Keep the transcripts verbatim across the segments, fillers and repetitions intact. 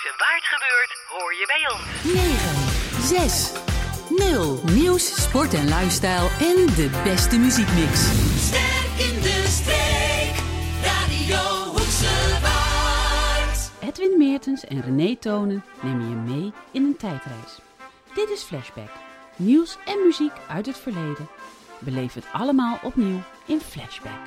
en waar het gebeurt, hoor je bij ons. negen, zes, nul. Nieuws, sport en lifestyle en de beste muziekmix. Sterk in de streek, Radio Hoeksewaard. Edwin Meertens en René Tonen nemen je mee in een tijdreis. Dit is Flashback. Nieuws en muziek uit het verleden. Beleef het allemaal opnieuw in Flashback.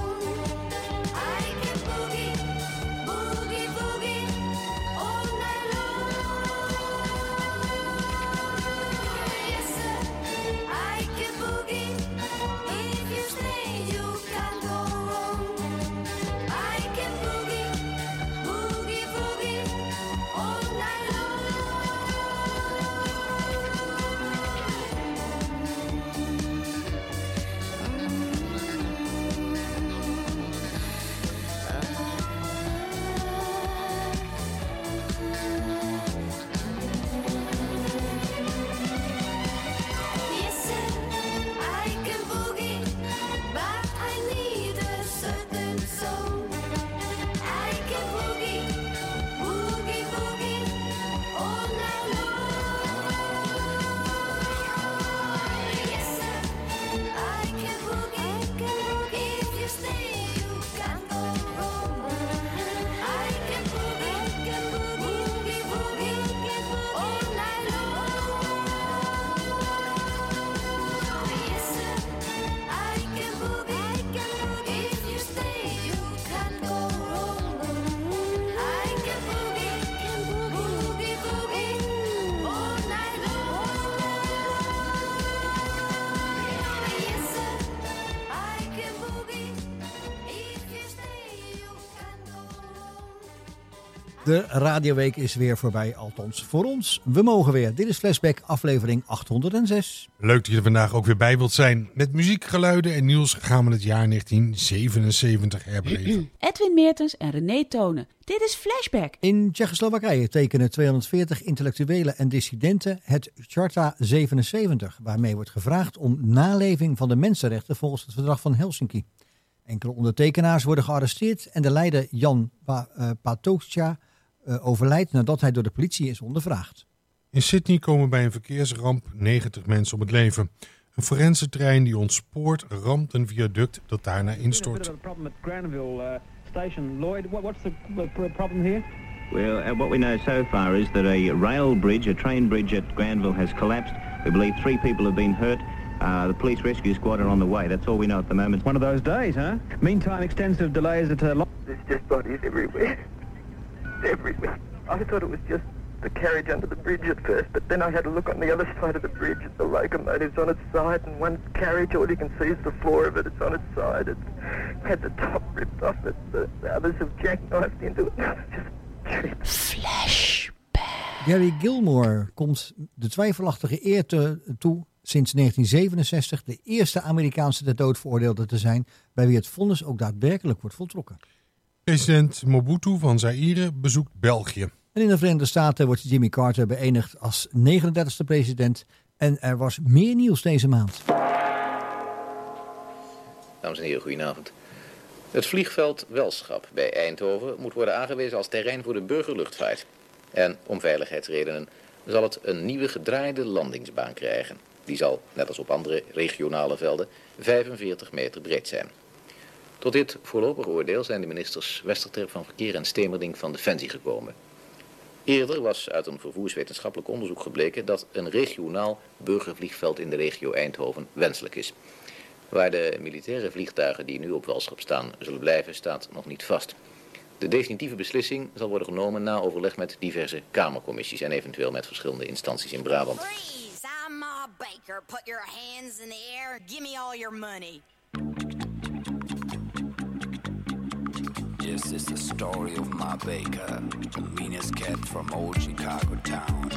Boogie, boogie, all night long. De radioweek is weer voorbij, althans voor ons. We mogen weer. Dit is Flashback, aflevering achthonderdzes. Leuk dat je er vandaag ook weer bij wilt zijn. Met muziek, geluiden en nieuws gaan we het jaar negentien zevenenzeventig herbeleven. Edwin Meertens en René Tonen. Dit is Flashback. In Tsjechoslowakije tekenen tweehonderdveertig intellectuelen en dissidenten het Charta zevenenzeventig, waarmee wordt gevraagd om naleving van de mensenrechten volgens het verdrag van Helsinki. Enkele ondertekenaars worden gearresteerd en de leider Jan pa- uh, Patočka uh, overlijdt nadat hij door de politie is ondervraagd. In Sydney komen bij een verkeersramp negentig mensen om het leven. Een forense trein die ontspoort ramt een viaduct dat daarna instort. Station. Lloyd, what, what's the problem here? Well, uh, what we know so far is that a rail bridge, a train bridge at Granville has collapsed. We believe three people have been hurt. Uh, the police rescue squad are on the way. That's all we know at the moment. One of those days, huh? Meantime, extensive delays at... Uh, lo- There's just bodies everywhere. Everywhere. I thought it was just the carriage under the bridge at first, but then I had a look on the other side of the bridge at the locomotives on its side, and one carriage, all you can see is the floor of it, it's on its side, it's had the top ripped off it, the, the others have jackknifed into it. Just trip. Flashback. Gary Gilmore komt de twijfelachtige eer te, toe sinds negentien zevenenzestig de eerste Amerikaanse ter dood veroordeelde te zijn, bij wie het vonnis ook daadwerkelijk wordt voltrokken. President Mobutu van Zaïre bezoekt België. En in de Verenigde Staten wordt Jimmy Carter beëdigd als negenendertigste president. En er was meer nieuws deze maand. Dames en heren, goedenavond. Het vliegveld Welschap bij Eindhoven moet worden aangewezen als terrein voor de burgerluchtvaart. En om veiligheidsredenen zal het een nieuwe gedraaide landingsbaan krijgen. Die zal, net als op andere regionale velden, vijfenveertig meter breed zijn. Tot dit voorlopige oordeel zijn de ministers Westerterp van Verkeer en Stemerding van Defensie gekomen. Eerder was uit een vervoerswetenschappelijk onderzoek gebleken dat een regionaal burgervliegveld in de regio Eindhoven wenselijk is. Waar de militaire vliegtuigen die nu op Welschap staan zullen blijven, staat nog niet vast. De definitieve beslissing zal worden genomen na overleg met diverse kamercommissies en eventueel met verschillende instanties in Brabant. Freeze! I'm Ma Baker. Put your hands in the air. Give me all your money. This is the story of Ma Baker, the meanest cat from old Chicago town.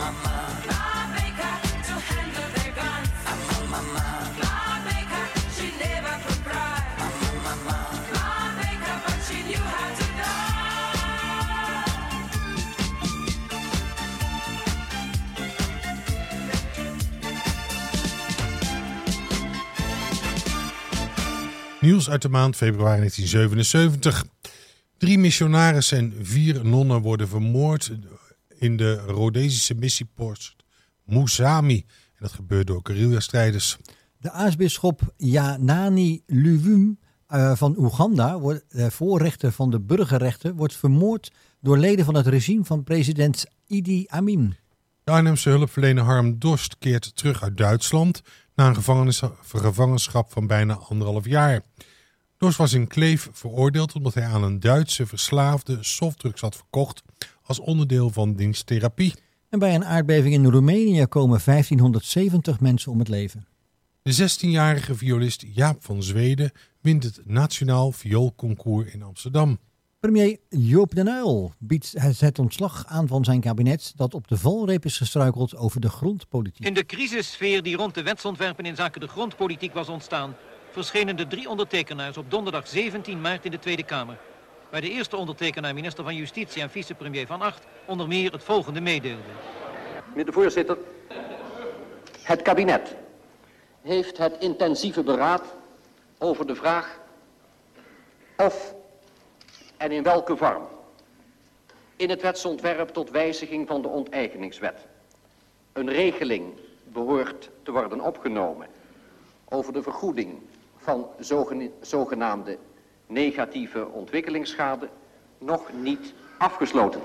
Nieuws uit de maand februari negentien zevenenzeventig. Drie missionarissen en vier nonnen worden vermoord in de Rhodesische missiepost Musami. En dat gebeurt door guerrilla-strijders. De aartsbisschop Janani Luwum uh, van Oeganda, wordt, uh, voorrechter van de burgerrechten, wordt vermoord door leden van het regime van president Idi Amin. De Arnhemse hulpverlener Harm Dorst keert terug uit Duitsland na een gevangenis, gevangenschap van bijna anderhalf jaar. Dorst was in Kleef veroordeeld omdat hij aan een Duitse verslaafde softdrugs had verkocht als onderdeel van diensttherapie. En bij een aardbeving in Roemenië komen vijftienhonderdzeventig mensen om het leven. De zestienjarige violist Jaap van Zweden wint het Nationaal Vioolconcours in Amsterdam. Premier Joop den Uyl biedt het ontslag aan van zijn kabinet dat op de valreep is gestruikeld over de grondpolitiek. In de crisissfeer die rond de wetsontwerpen in zaken de grondpolitiek was ontstaan, verschenen de drie ondertekenaars op donderdag zeventien maart in de Tweede Kamer. Waar de eerste ondertekenaar, minister van Justitie en vicepremier Van Agt, onder meer het volgende meedeelde. Meneer de voorzitter, het kabinet heeft het intensieve beraad over de vraag of en in welke vorm in het wetsontwerp tot wijziging van de onteigeningswet een regeling behoort te worden opgenomen over de vergoeding van zogen, zogenaamde negatieve ontwikkelingsschade nog niet afgesloten.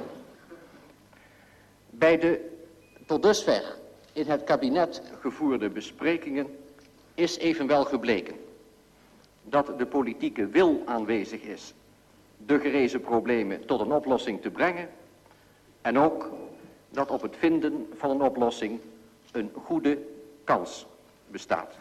Bij de tot dusver in het kabinet gevoerde besprekingen is evenwel gebleken dat de politieke wil aanwezig is de gerezen problemen tot een oplossing te brengen en ook dat op het vinden van een oplossing een goede kans bestaat.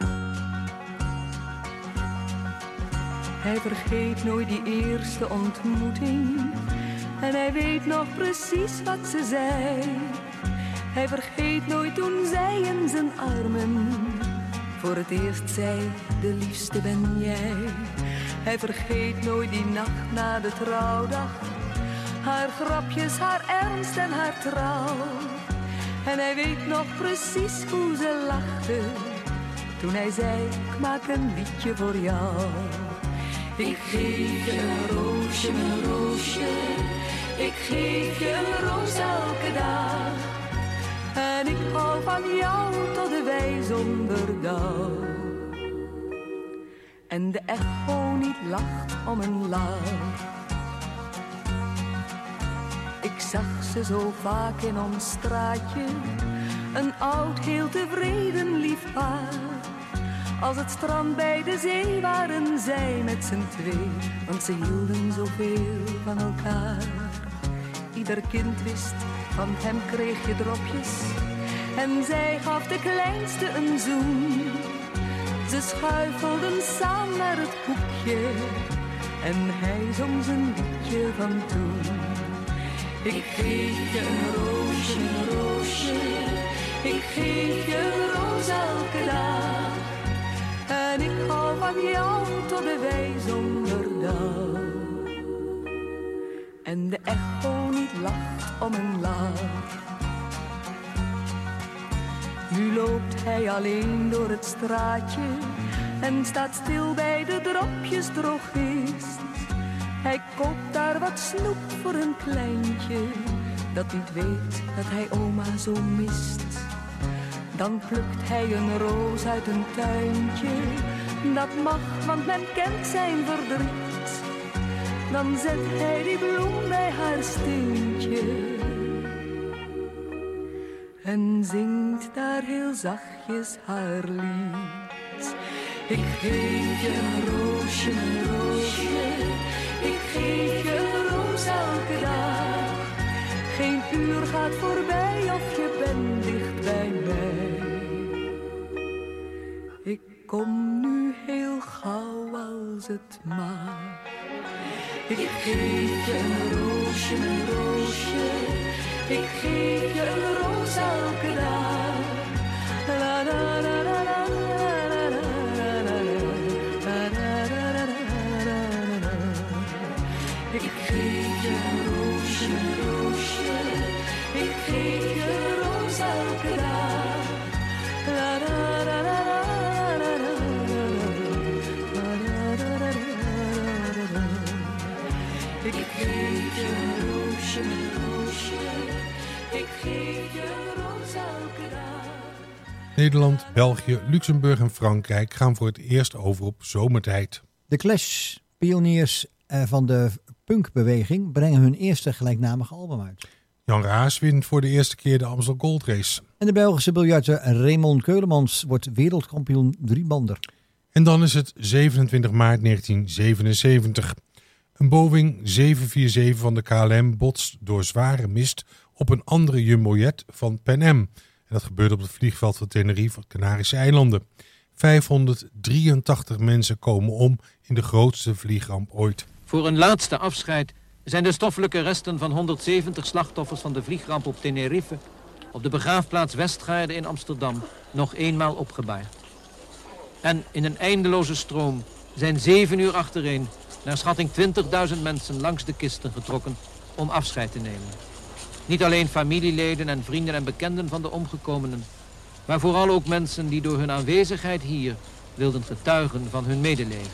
Hij vergeet nooit die eerste ontmoeting en hij weet nog precies wat ze zei. Hij vergeet nooit toen zij in zijn armen voor het eerst zei, de liefste ben jij. Hij vergeet nooit die nacht na de trouwdag, haar grapjes, haar ernst en haar trouw. En hij weet nog precies hoe ze lachte toen hij zei, ik maak een liedje voor jou. Ik geef je een roosje, mijn roosje, ik geef je een roos elke dag. En ik hou van jou tot de wij zonder dauw. En de echo niet lacht om een lach. Ik zag ze zo vaak in ons straatje, een oud, heel tevreden lief paar. Als het strand bij de zee waren zij met z'n twee, want ze hielden zoveel van elkaar. Ieder kind wist, van hem kreeg je dropjes en zij gaf de kleinste een zoen. Ze schuifelden samen naar het hoekje en hij zong zijn liedje van toen. Ik geef je een roosje, een roosje, ik geef je een roos elke dag. En ik hou van jou tot de wij zonder dauw. En de echo niet lacht om een lach. Nu loopt hij alleen door het straatje en staat stil bij de dropjes drogist. Hij koopt daar wat snoep voor een kleintje dat niet weet dat hij oma zo mist. Dan plukt hij een roos uit een tuintje, dat mag, want men kent zijn verdriet. Dan zet hij die bloem bij haar steentje en zingt daar heel zachtjes haar lied. Ik geef je een roosje, een roosje, ik geef je een roos elke dag. Geen uur gaat voorbij of je bent dicht bij mij. Ik kom nu heel gauw als het mag. Ik geef je een roosje, een roosje, ik geef je een roos roos elke dag. La la la la la la la la la la. Ik geef je een roosje, roosje. Ik geef je een roos elke dag. La la la la la la la la. Ik geef je een roosje, roosje. Ik geef je een roos elke dag. Nederland, België, Luxemburg en Frankrijk gaan voor het eerst over op zomertijd. De Clash, pioniers van de punkbeweging, brengen hun eerste gelijknamige album uit. Jan Raas wint voor de eerste keer de Amstel Gold Race. En de Belgische biljarter Raymond Keulemans wordt wereldkampioen driebander. En dan is het zevenentwintig maart negentien zevenenzeventig. Een Boeing zeven vier zeven van de K L M botst door zware mist op een andere jumbojet van Pan Am. En dat gebeurde op het vliegveld van Tenerife op de Canarische eilanden. vijfhonderddrieëntachtig mensen komen om in de grootste vliegramp ooit. Voor een laatste afscheid zijn de stoffelijke resten van honderdzeventig slachtoffers van de vliegramp op Tenerife op de begraafplaats Westgaarde in Amsterdam nog eenmaal opgebaard. En in een eindeloze stroom zijn zeven uur achtereen naar schatting twintigduizend mensen langs de kisten getrokken om afscheid te nemen. Niet alleen familieleden en vrienden en bekenden van de omgekomenen, maar vooral ook mensen die door hun aanwezigheid hier wilden getuigen van hun medeleven.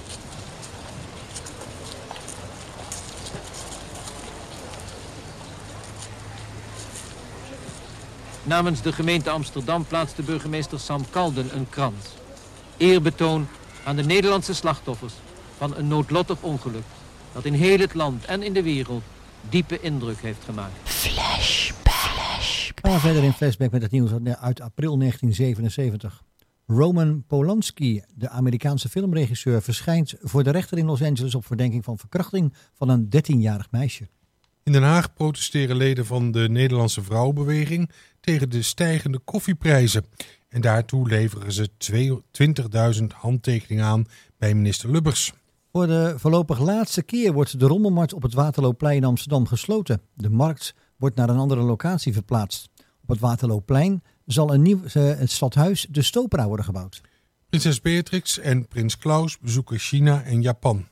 Namens de gemeente Amsterdam plaatste burgemeester Sam Kalden een krans. Eerbetoon aan de Nederlandse slachtoffers van een noodlottig ongeluk dat in heel het land en in de wereld diepe indruk heeft gemaakt. Flashback. We gaan verder in Flashback met het nieuws uit april negentien zevenenzeventig. Roman Polanski, de Amerikaanse filmregisseur, verschijnt voor de rechter in Los Angeles op verdenking van verkrachting van een dertienjarig meisje. In Den Haag protesteren leden van de Nederlandse vrouwenbeweging tegen de stijgende koffieprijzen. En daartoe leveren ze twintigduizend handtekeningen aan bij minister Lubbers. Voor de voorlopig laatste keer wordt de rommelmarkt op het Waterloopplein in Amsterdam gesloten. De markt wordt naar een andere locatie verplaatst. Op het Waterloopplein zal een nieuw uh, het stadhuis De Stopera worden gebouwd. Prinses Beatrix en prins Klaus bezoeken China en Japan.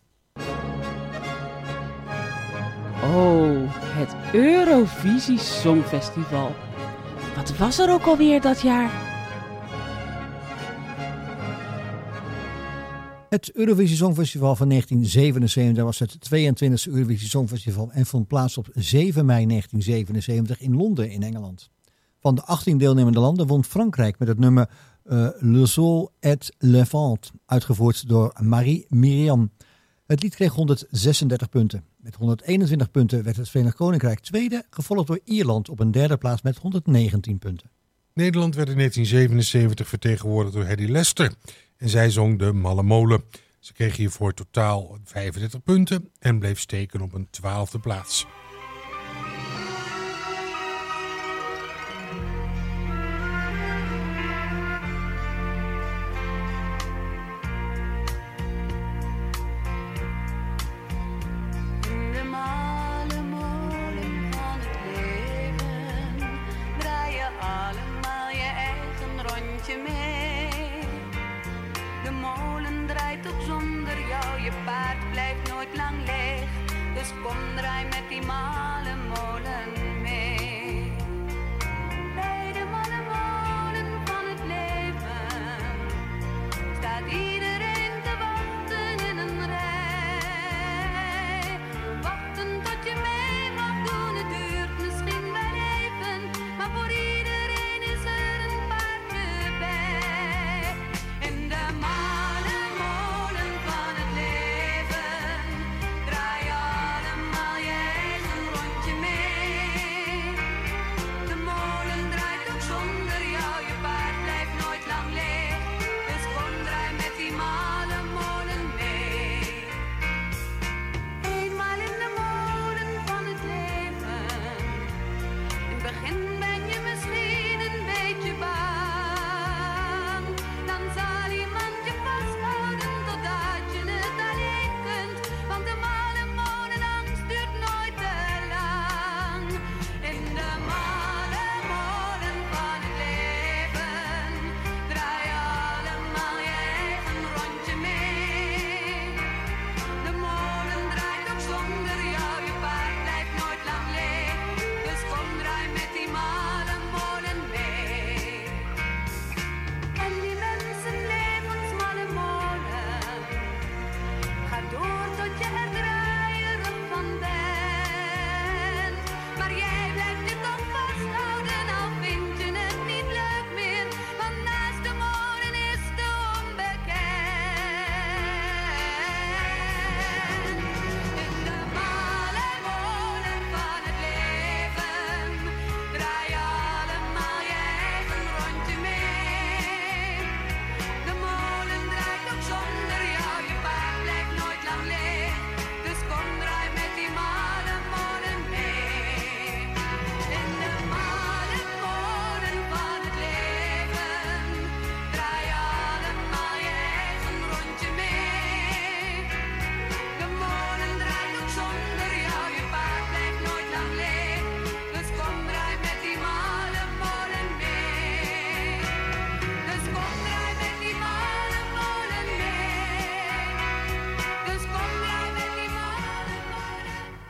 Oh, het Eurovisie Songfestival. Wat was er ook alweer dat jaar? Het Eurovisie Songfestival van negentien zevenenzeventig was het tweeëntwintigste Eurovisie Songfestival en vond plaats op zeven mei negentien zevenenzeventig in Londen in Engeland. Van de achttien deelnemende landen won Frankrijk met het nummer uh, Le Sol et le Vent, uitgevoerd door Marie Miriam. Het lied kreeg honderdzesendertig punten. Met honderdeenentwintig punten werd het Verenigd Koninkrijk tweede, gevolgd door Ierland op een derde plaats met honderdnegentien punten. Nederland werd in negentien zevenenzeventig vertegenwoordigd door Hedy Lester en zij zong de Malle Molen. Ze kreeg hiervoor totaal vijfendertig punten en bleef steken op een twaalfde plaats. Draai allemaal je eigen rondje.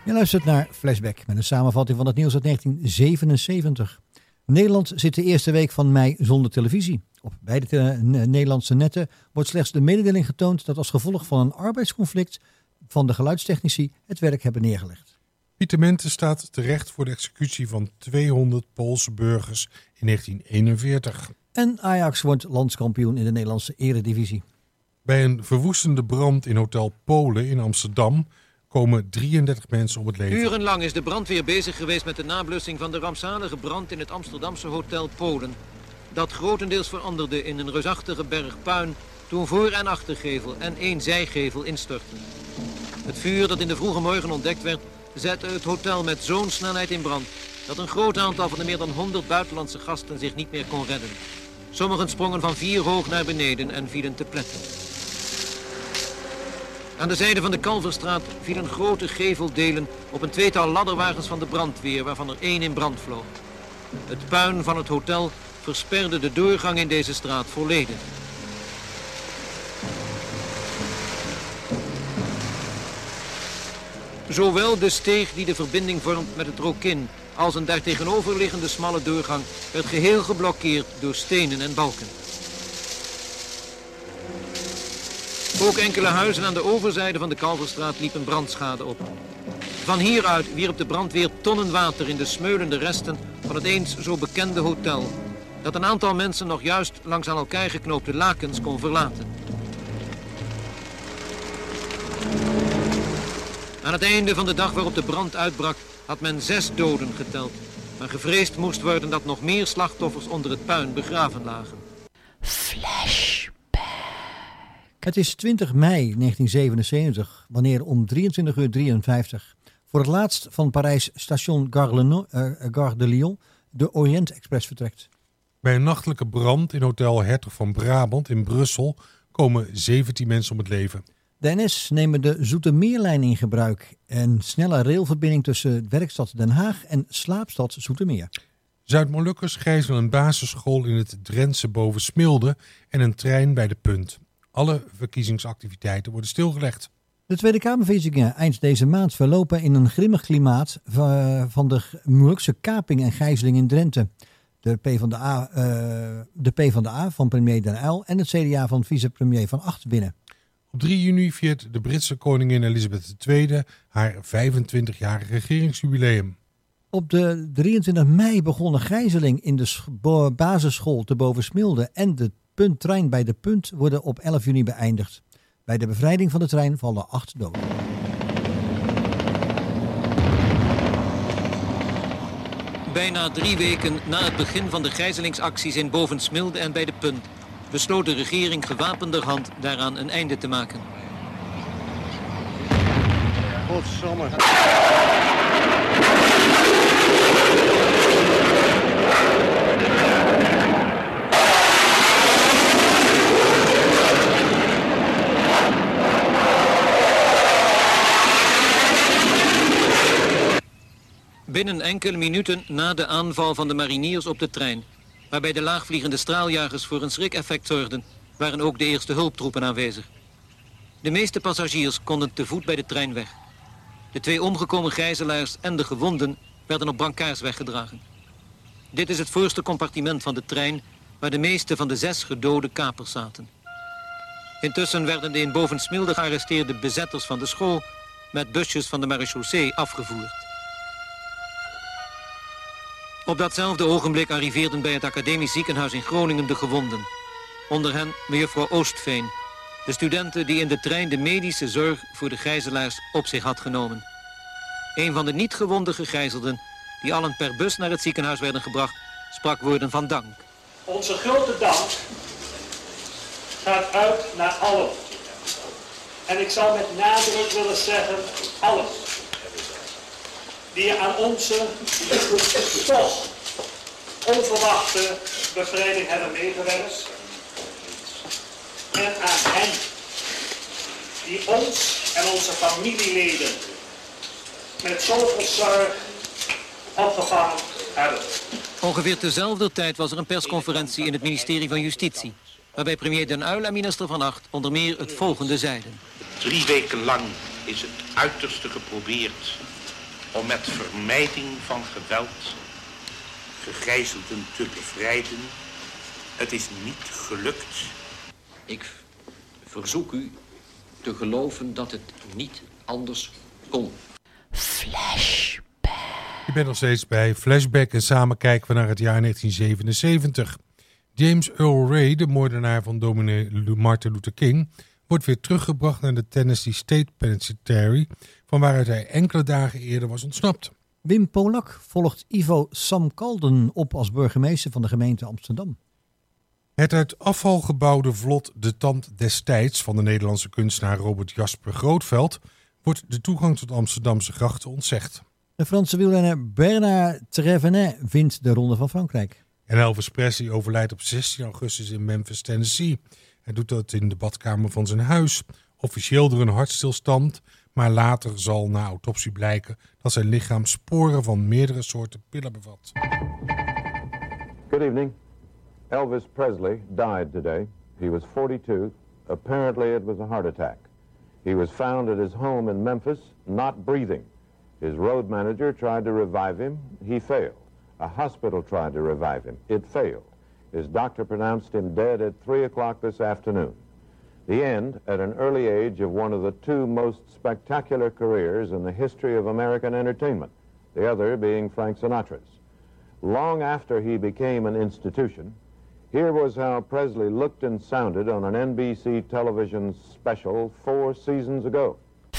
Je luistert naar Flashback met een samenvatting van het nieuws uit negentien zevenenzeventig. Nederland zit de eerste week van mei zonder televisie. Op beide te- Nederlandse netten wordt slechts de mededeling getoond dat als gevolg van een arbeidsconflict van de geluidstechnici het werk hebben neergelegd. Pieter Mente staat terecht voor de executie van tweehonderd Poolse burgers in negentien eenenveertig. En Ajax wordt landskampioen in de Nederlandse eredivisie. Bij een verwoestende brand in Hotel Polen in Amsterdam komen drieëndertig mensen om het leven. Urenlang is de brandweer bezig geweest met de nablussing van de rampzalige brand in het Amsterdamse Hotel Polen. Dat grotendeels veranderde in een reusachtige berg puin toen voor- en achtergevel en één zijgevel instortten. Het vuur dat in de vroege morgen ontdekt werd, zette het hotel met zo'n snelheid in brand dat een groot aantal van de meer dan honderd buitenlandse gasten zich niet meer kon redden. Sommigen sprongen van vier hoog naar beneden en vielen te pletten. Aan de zijde van de Kalverstraat vielen grote geveldelen op een tweetal ladderwagens van de brandweer, waarvan er één in brand vloog. Het puin van het hotel versperde de doorgang in deze straat volledig. Zowel de steeg die de verbinding vormt met het Rokin als een daartegenoverliggende smalle doorgang werd geheel geblokkeerd door stenen en balken. Ook enkele huizen aan de overzijde van de Kalverstraat liepen brandschade op. Van hieruit wierp de brandweer tonnen water in de smeulende resten van het eens zo bekende hotel, dat een aantal mensen nog juist langs aan elkaar geknoopte lakens kon verlaten. Aan het einde van de dag waarop de brand uitbrak had men zes doden geteld, maar gevreesd moest worden dat nog meer slachtoffers onder het puin begraven lagen. Flashback. Het is twintig mei negentien zevenenzeventig, wanneer om drieëntwintig uur drieënvijftig voor het laatst van Parijs station Gare, Leno, uh, Gare de Lyon de Orient Express vertrekt. Bij een nachtelijke brand in Hotel Hertog van Brabant in Brussel komen zeventien mensen om het leven. De N S nemen de Zoetermeerlijn in gebruik. Een snelle railverbinding tussen Werkstad Den Haag en Slaapstad Zoetermeer. Zuid-Molukkers gijzelen een basisschool in het Drentse Bovensmilde en een trein bij de Punt. Alle verkiezingsactiviteiten worden stilgelegd. De Tweede Kamerverkiezingen eind deze maand verlopen in een grimmig klimaat van de Molukse kaping en gijzeling in Drenthe. De PvdA, uh, de PvdA van premier Den Uyl en het C D A van vicepremier Van Agt winnen. Op drie juni viert de Britse koningin Elizabeth de Tweede haar vijfentwintigjarig regeringsjubileum. Op de drieëntwintig mei begon een gijzeling in de sch- basisschool te Bovensmilde en de punttrein bij de Punt worden op elf juni beëindigd. Bij de bevrijding van de trein vallen acht doden. Bijna drie weken na het begin van de gijzelingsacties in Bovensmilde en bij de Punt besloot de regering gewapenderhand daaraan een einde te maken. Godsamme. Binnen enkele minuten na de aanval van de mariniers op de trein, waarbij de laagvliegende straaljagers voor een schrikeffect zorgden, waren ook de eerste hulptroepen aanwezig. De meeste passagiers konden te voet bij de trein weg. De twee omgekomen gijzelaars en de gewonden werden op brancards weggedragen. Dit is het voorste compartiment van de trein, waar de meeste van de zes gedode kapers zaten. Intussen werden de in Bovensmilde gearresteerde bezetters van de school met busjes van de marechaussee afgevoerd. Op datzelfde ogenblik arriveerden bij het academisch ziekenhuis in Groningen de gewonden. Onder hen mevrouw Oostveen, de studenten die in de trein de medische zorg voor de gijzelaars op zich had genomen. Een van de niet gewonde gegijzelden, die allen per bus naar het ziekenhuis werden gebracht, sprak woorden van dank. Onze grote dank gaat uit naar allen. En ik zal met nadruk willen zeggen, allen. Die aan onze toch onverwachte bevrijding hebben meegewerkt. En aan hen die ons en onze familieleden met zoveel zorg opgevangen hebben. Ongeveer tezelfde tijd was er een persconferentie in het ministerie van Justitie, waarbij premier Den Uyl en minister Van Agt onder meer het volgende zeiden. Drie weken lang is het uiterste geprobeerd om met vermijding van geweld gegijzelden te bevrijden. Het is niet gelukt. Ik verzoek u te geloven dat het niet anders kon. Flashback. Je bent nog steeds bij Flashback en samen kijken we naar het jaar negentien zevenenzeventig. James Earl Ray, de moordenaar van dominee Martin Luther King, wordt weer teruggebracht naar de Tennessee State Penitentiary, van waaruit hij enkele dagen eerder was ontsnapt. Wim Polak volgt Ivo Samkalden op als burgemeester van de gemeente Amsterdam. Het uit afval gebouwde vlot De Tand destijds van de Nederlandse kunstenaar Robert Jasper Grootveld wordt de toegang tot Amsterdamse grachten ontzegd. De Franse wielrenner Bernard Thévenet wint de Ronde van Frankrijk. En Elvis Presley overlijdt op zestien augustus in Memphis, Tennessee. Hij doet dat in de badkamer van zijn huis, officieel door een hartstilstand, maar later zal na autopsie blijken dat zijn lichaam sporen van meerdere soorten pillen bevat. Good evening. Elvis Presley died today. He was forty-two. Apparently it was a heart attack. He was found at his home in Memphis, not breathing. His road manager tried to revive him. He failed. A hospital tried to revive him. It failed. His doctor pronounced him dead at three o'clock this afternoon. The end at an early age of one of the two most spectacular careers in the history of American entertainment, the other being Frank Sinatra's. Long after he became an institution, here was how Presley looked and sounded on an N B C television special four seasons ago.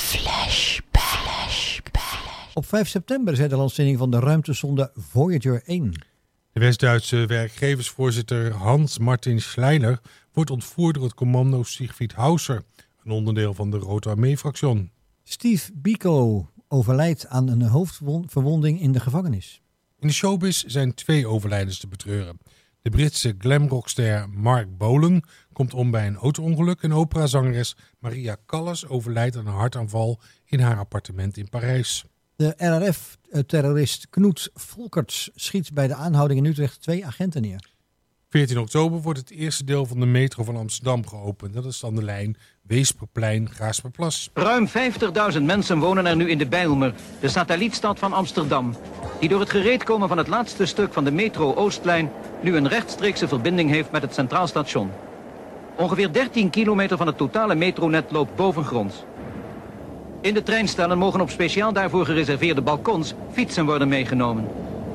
Op vijf september is er de lancering van de ruimtesonde Voyager één. De West-Duitse werkgeversvoorzitter Hans-Martin Schleiner wordt ontvoerd door het commando Siegfried Hausser, een onderdeel van de Rote Armee-fractie. Steve Biko overlijdt aan een hoofdverwonding in de gevangenis. In de showbiz zijn twee overlijdens te betreuren. De Britse glamrockster Mark Bolan komt om bij een auto-ongeluk en operazangeres Maria Callas overlijdt aan een hartaanval in haar appartement in Parijs. De R R F-terrorist Knut Volkerts schiet bij de aanhouding in Utrecht twee agenten neer. veertien oktober wordt het eerste deel van de metro van Amsterdam geopend. Dat is dan de lijn Weesperplein-Gaasperplas. Ruim vijftigduizend mensen wonen er nu in de Bijlmer, de satellietstad van Amsterdam, die door het gereedkomen van het laatste stuk van de metro Oostlijn nu een rechtstreekse verbinding heeft met het Centraal Station. Ongeveer dertien kilometer van het totale metronet loopt bovengronds. In de treinstellen mogen op speciaal daarvoor gereserveerde balkons fietsen worden meegenomen.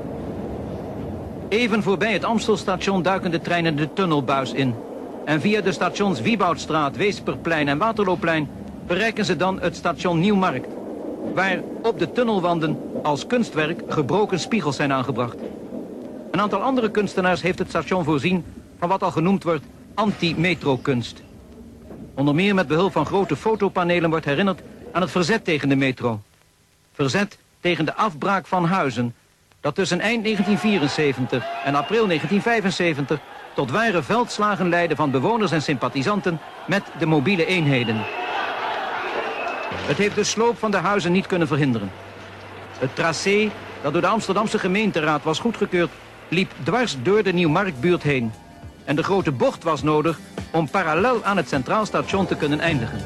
Even voorbij het Amstelstation duiken de treinen de tunnelbuis in. En via de stations Wieboudstraat, Weesperplein en Waterlooplein bereiken ze dan het station Nieuwmarkt, waar op de tunnelwanden als kunstwerk gebroken spiegels zijn aangebracht. Een aantal andere kunstenaars heeft het station voorzien van wat al genoemd wordt anti-metrokunst. Onder meer met behulp van grote fotopanelen wordt herinnerd aan het verzet tegen de metro. Verzet tegen de afbraak van huizen, dat tussen eind negentien vierenzeventig en april negentien vijfenzeventig tot ware veldslagen leidde van bewoners en sympathisanten met de mobiele eenheden. Het heeft de sloop van de huizen niet kunnen verhinderen. Het tracé, dat door de Amsterdamse gemeenteraad was goedgekeurd, liep dwars door de Nieuwmarktbuurt heen. En de grote bocht was nodig om parallel aan het Centraal Station te kunnen eindigen.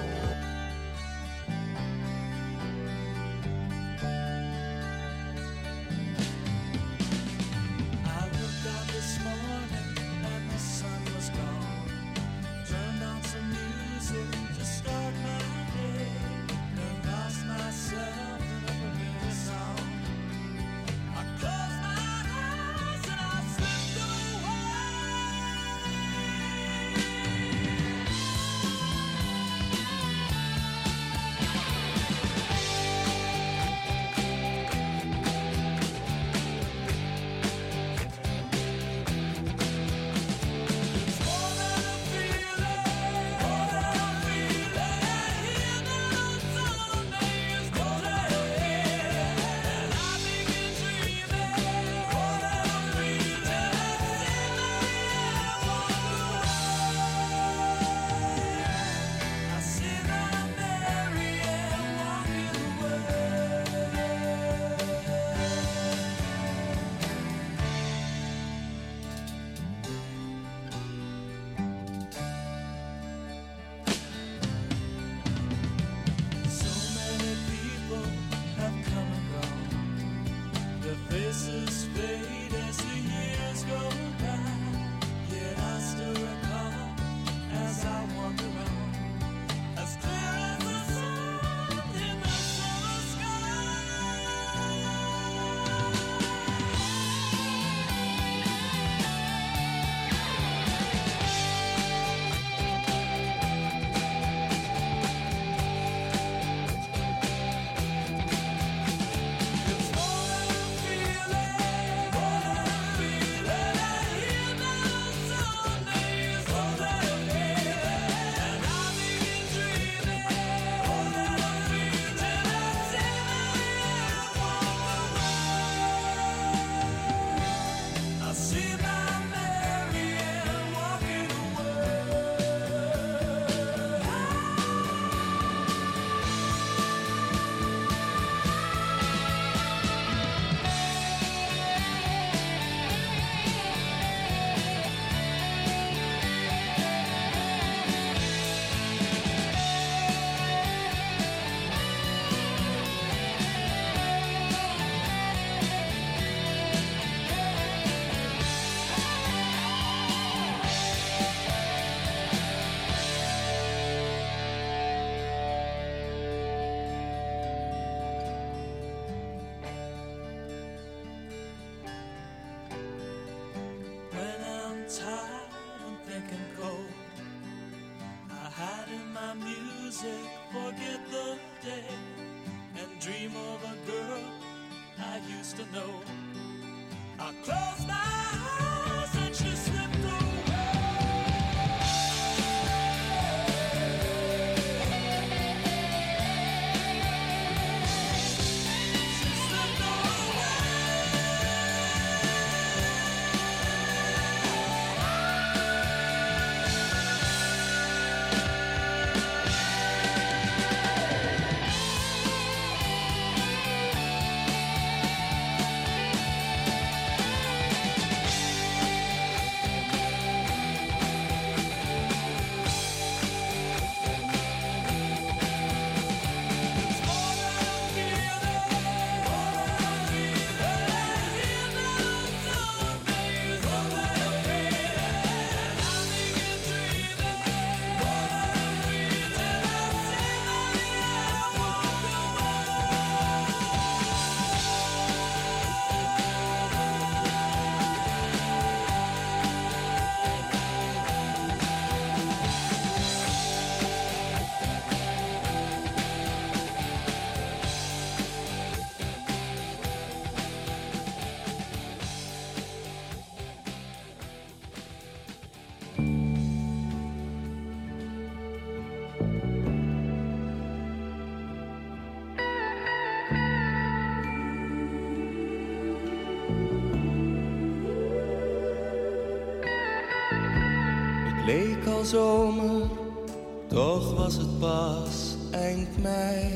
Leek al zomer, toch was het pas eind mei.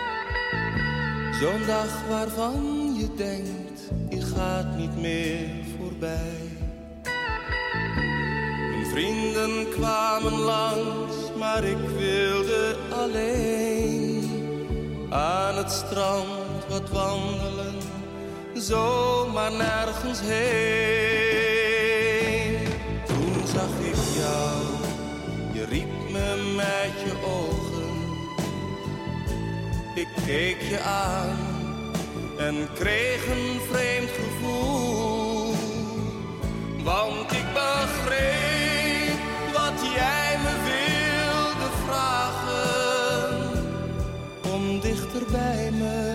Zo'n dag waarvan je denkt, die gaat niet meer voorbij. Mijn vrienden kwamen langs, maar ik wilde alleen aan het strand wat wandelen, zomaar nergens heen. Toen zag ik jou, je riep me met je ogen. Ik keek je aan en kreeg een vreemd gevoel, want ik begreep wat jij me wilde vragen, om dichter bij me.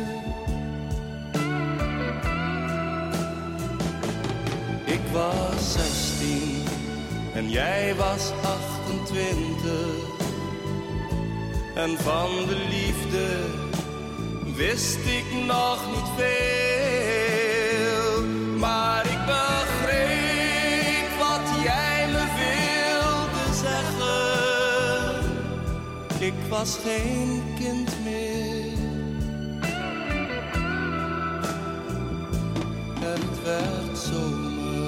Ik was zestien en jij was achtentwintig. En van de liefde wist ik nog niet veel, maar ik begreep wat jij me wilde zeggen. Ik was geen kind meer en het werd zomer.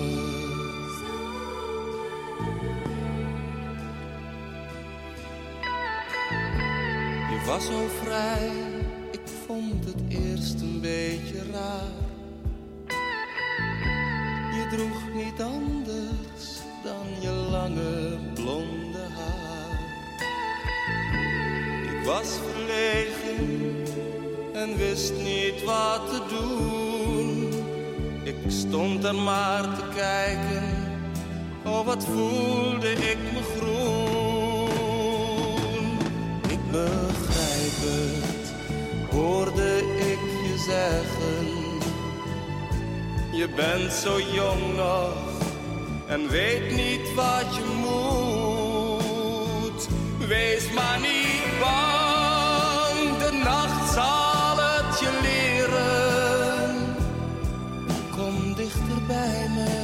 Je was zo vrij, ik vond het eerst een beetje raar. Je droeg niet anders dan je lange blonde haar. Ik was verlegen en wist niet wat te doen. Ik stond er maar te kijken, oh wat voelde ik me groen. Ik begrijp het, hoorde ik je zeggen. Je bent zo jong nog en weet niet wat je moet. Wees maar niet bang, de nacht zal het je leren. Kom dichter bij me.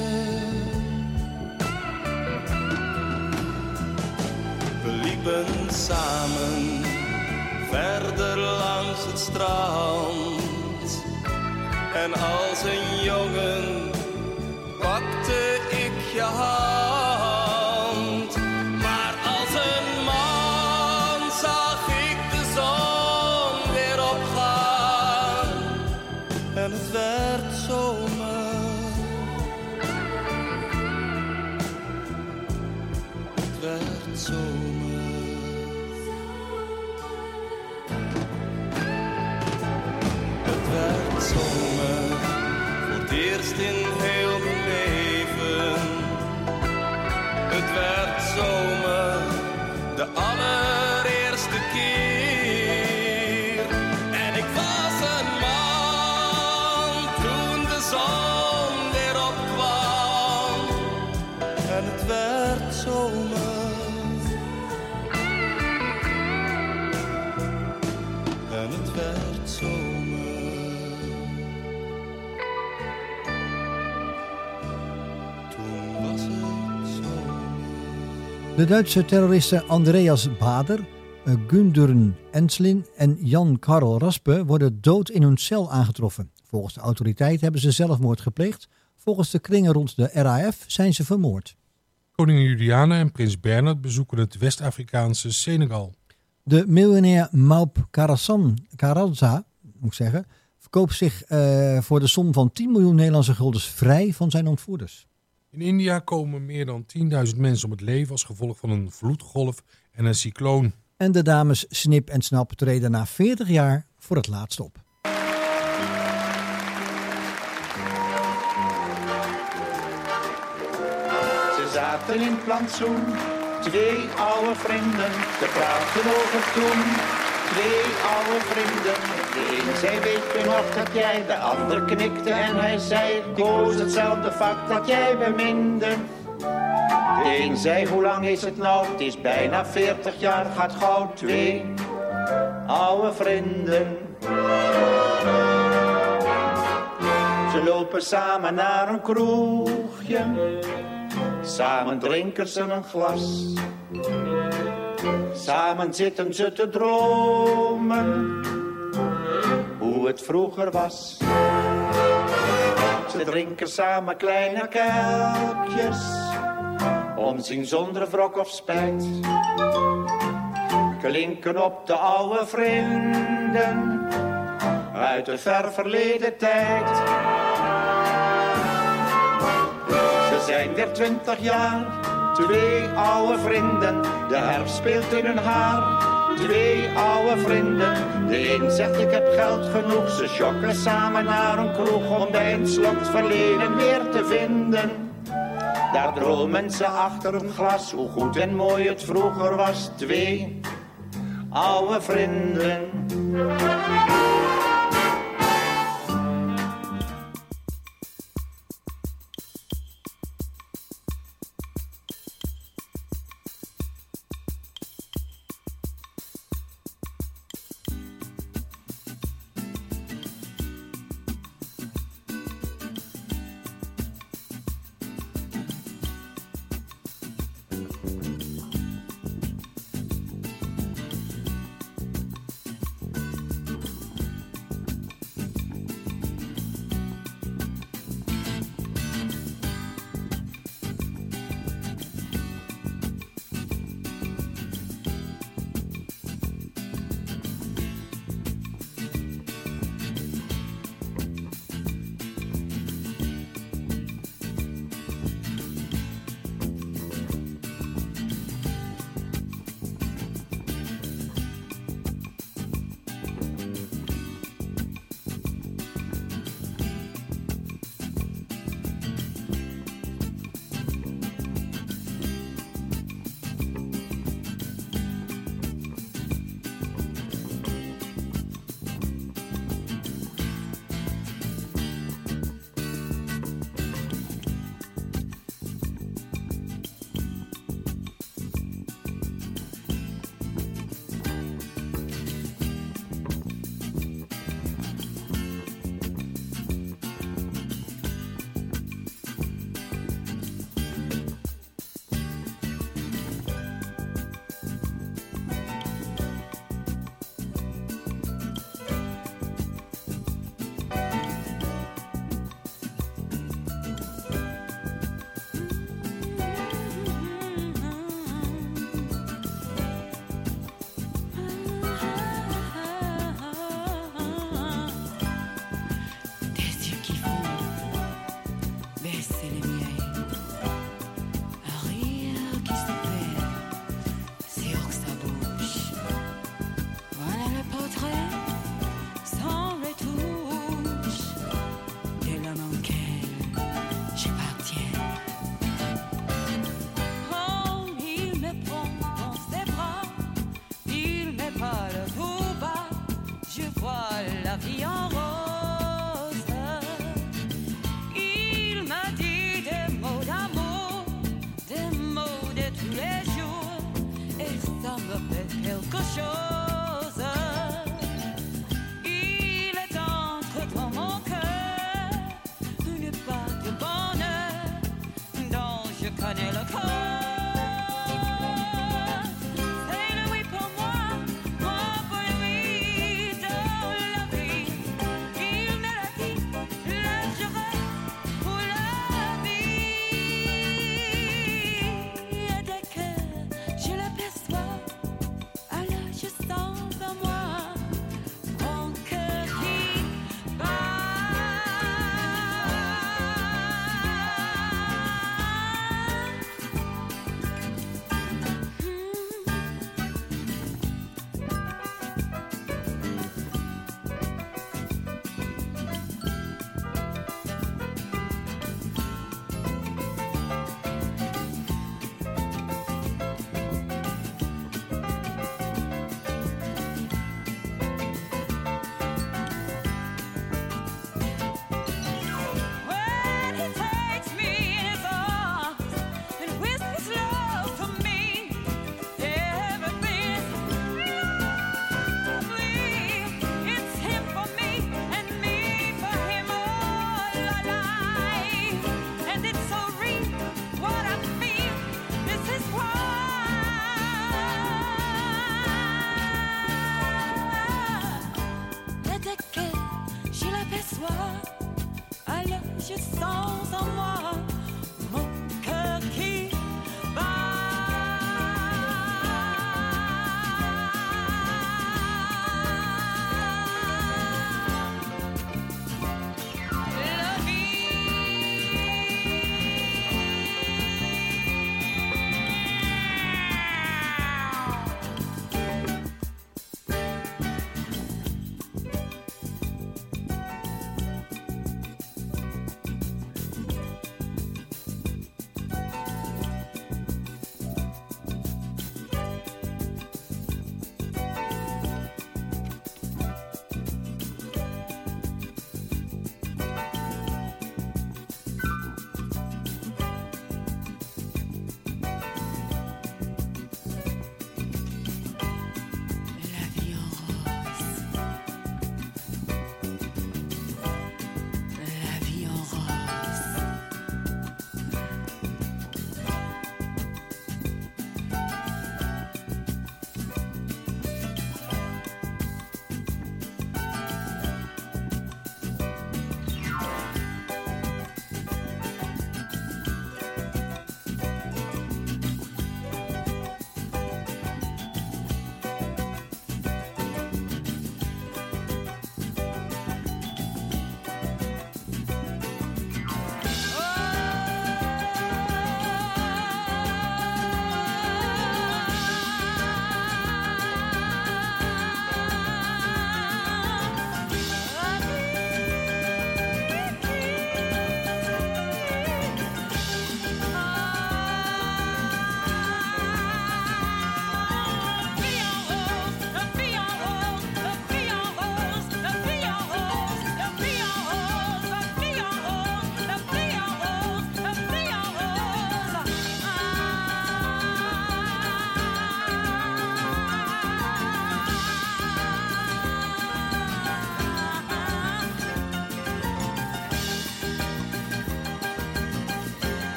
We liepen samen verder langs het strand. En als een jongen pakte ik je hand. Maar als een man zag ik de zon weer opgaan. En het werd zomer. Het werd zomer. Het werd zomer. Voor het eerst in heel mijn leven. Het werd zomer, de allereerste keer. En ik was een man toen de zon weer opkwam. En het werd zomer. En het werd zomer. De Duitse terroristen Andreas Bader, Gundern Enslin en Jan Karl Raspe worden dood in hun cel aangetroffen. Volgens de autoriteiten hebben ze zelfmoord gepleegd. Volgens de kringen rond de R A F zijn ze vermoord. Koningin Juliana en prins Bernhard bezoeken het West-Afrikaanse Senegal. De miljonair Maup Karazza, moet ik zeggen, verkoopt zich uh, voor de som van tien miljoen Nederlandse guldens vrij van zijn ontvoerders. In India komen meer dan tienduizend mensen om het leven als gevolg van een vloedgolf en een cycloon. En de dames Snip en Snap treden na veertig jaar voor het laatst op. Ze zaten in het plantsoen, twee oude vrienden, te praten over toen. Twee oude vrienden, de een zei weet je nog dat jij, de ander knikte en hij zei, koos hetzelfde vak dat jij beminde. De een zei hoe lang is het nou, het is bijna veertig jaar, gaat gauw. Twee oude vrienden. Ze lopen samen naar een kroegje. Samen drinken ze een glas. Samen zitten ze te dromen hoe het vroeger was. Ze drinken samen kleine kelkjes, omzien zonder wrok of spijt. Klinken op de oude vrienden uit de ver verleden tijd. Ze zijn weer twintig jaar, twee oude vrienden. De herfst speelt in hun haar. Twee oude vrienden. De een zegt ik heb geld genoeg. Ze sjokken samen naar een kroeg om bij een slok verleden weer te vinden. Daar dromen ze achter een glas hoe goed en mooi het vroeger was. Twee oude vrienden.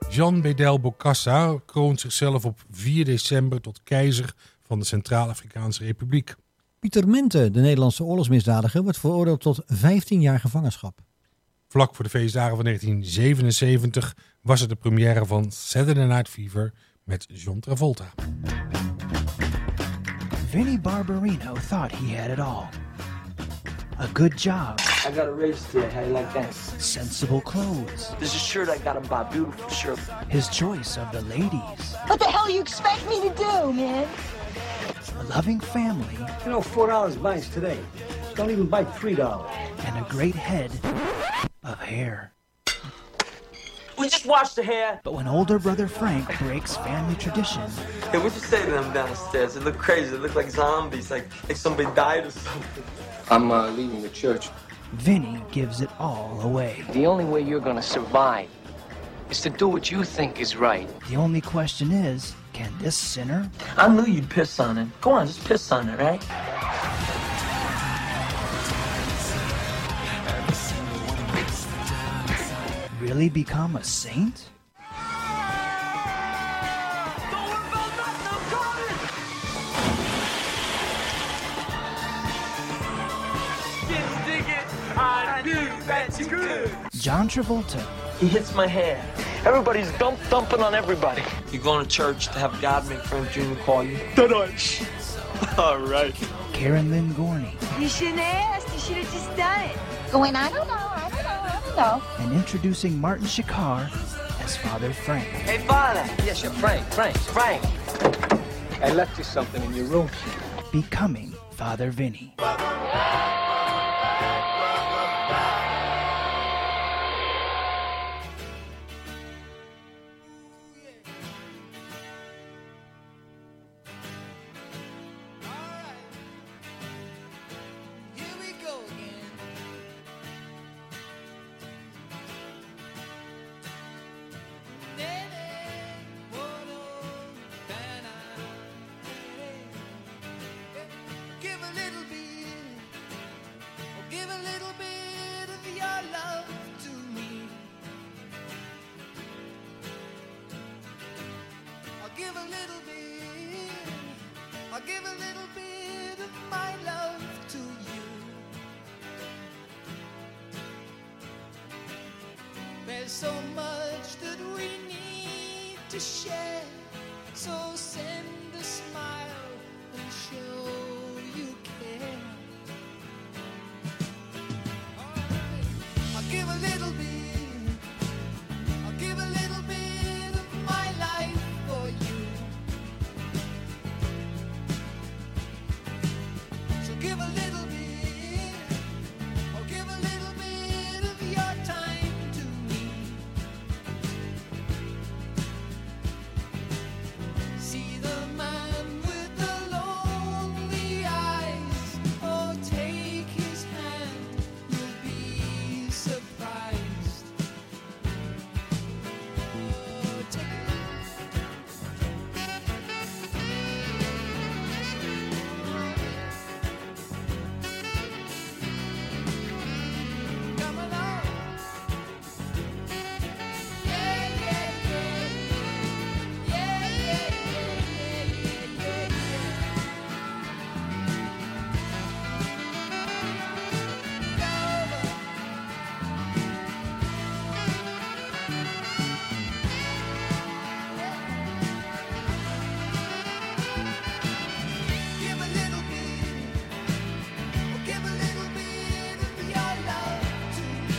Jean Bedel Bokassa kroont zichzelf op vier december tot keizer van de Centraal-Afrikaanse Republiek. Pieter Mente, de Nederlandse oorlogsmisdadiger, wordt veroordeeld tot vijftien jaar gevangenschap. Vlak voor de feestdagen van negentien zevenenzeventig was het de première van Saturday Night Fever met John Travolta. Vinnie Barbarino thought he had it all. A good job. I got a raise today. How you like that? Sensible clothes. This is a shirt I got him by. Beautiful shirt. His choice of the ladies. What the hell you expect me to do, man? A loving family. You know, four dollars buys today. Don't even buy three dollars. And a great head of hair. We just washed the hair. But when older brother Frank breaks family tradition. Hey, what you say to them downstairs? They look crazy. They look like zombies. Like, like somebody died or something. I'm uh, leaving the church. Vinny gives it all away. The only way you're gonna survive is to do what you think is right. The only question is, can this sinner? I knew you'd piss on it. Go on, just piss on it, right? Really become a saint? I knew that you could. John Travolta. He hits my hair. Everybody's dump dumping on everybody. You going to church to have God make Frank Junior call you? Dudge. All right. Karen Lynn Gorney. You shouldn't have asked. You should have just done it. Going, I don't know, I don't know, I don't know. And introducing Martin Shakar as Father Frank. Hey, Father. Yes, you're Frank. Frank. Frank. I left you something in your room. Becoming Father Vinny. There's so much that we need to share. So send a smile and show you care. Alright, I'll give a little bit. I'll give a little bit of my life for you. So give a little bit. I'll give a little bit of your time to me. See the man with the lonely eyes. Oh, take his hand, you'll be surprised. Oh, take Come along. Yeah, yeah, yeah. Yeah, yeah, yeah, yeah, yeah, Give a little bit. Oh, give a little bit of your love to me.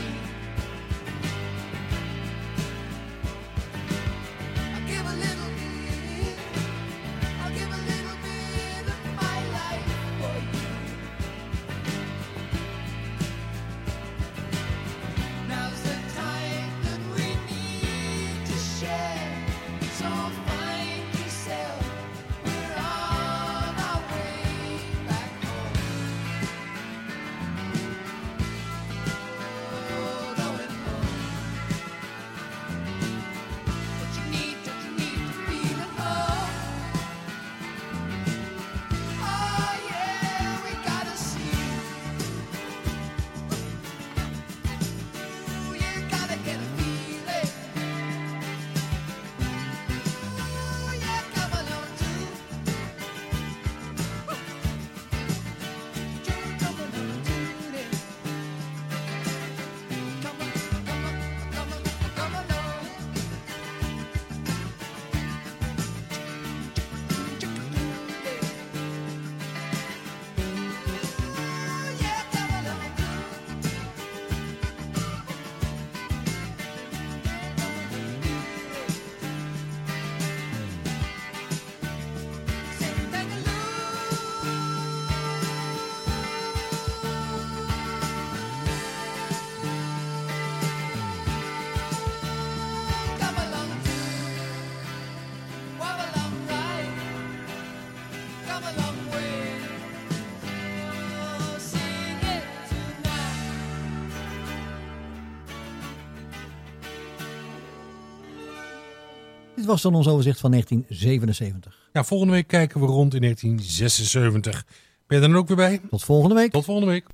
Dit was dan ons overzicht van negentien zevenenzeventig. Ja, volgende week kijken we rond in negentien zesenzeventig. Ben je er dan ook weer bij? Tot volgende week. Tot volgende week.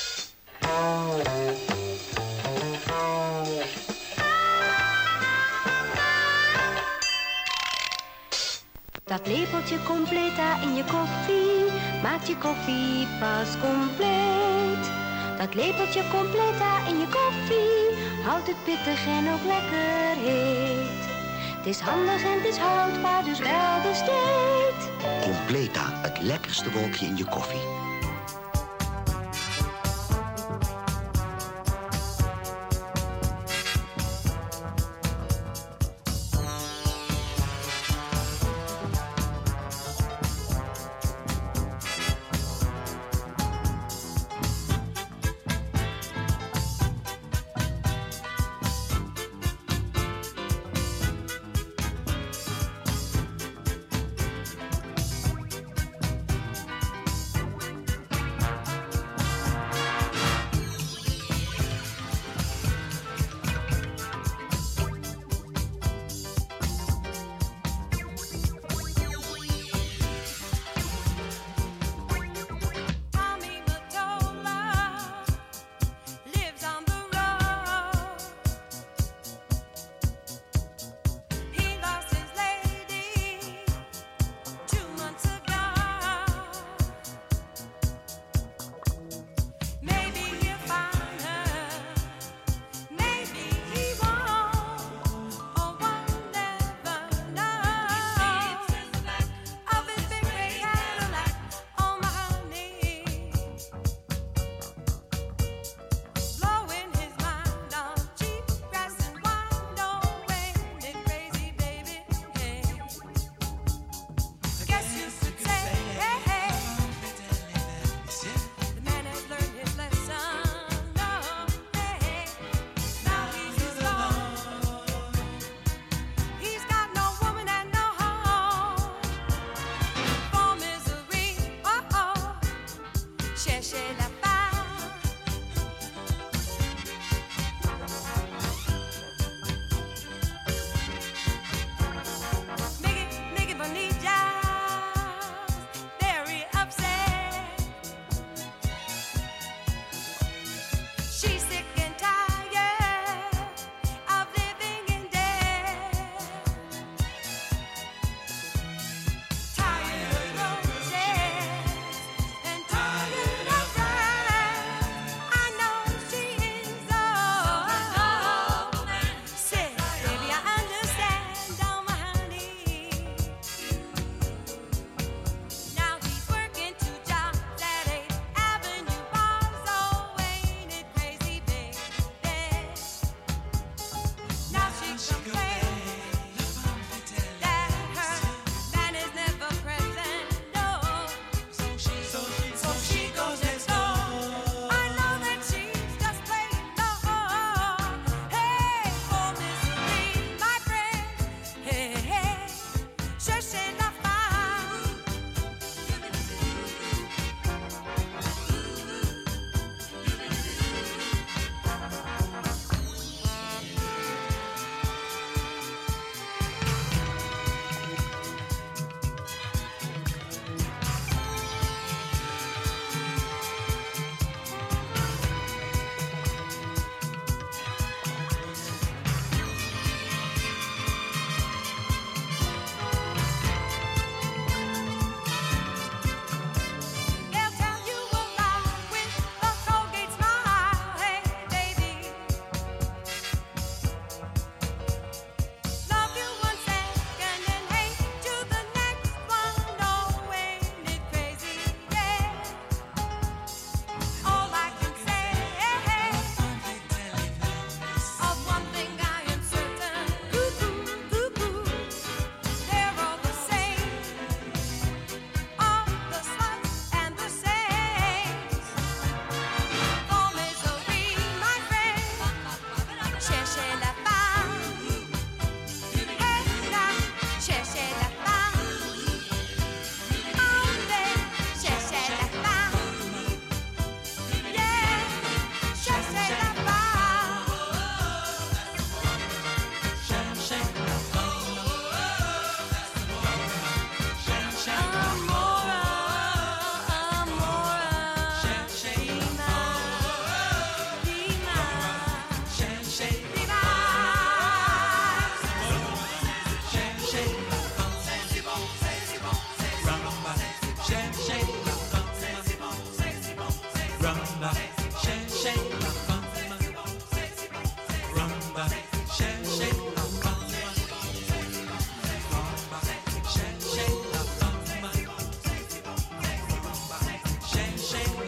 Dat lepeltje Completa in je koffie maakt je koffie pas compleet. Dat lepeltje Completa in je koffie houdt het pittig en ook lekker heet. Het is handig en het is houdbaar, dus wel besteed. Completa, het lekkerste wolkje in je koffie. shame.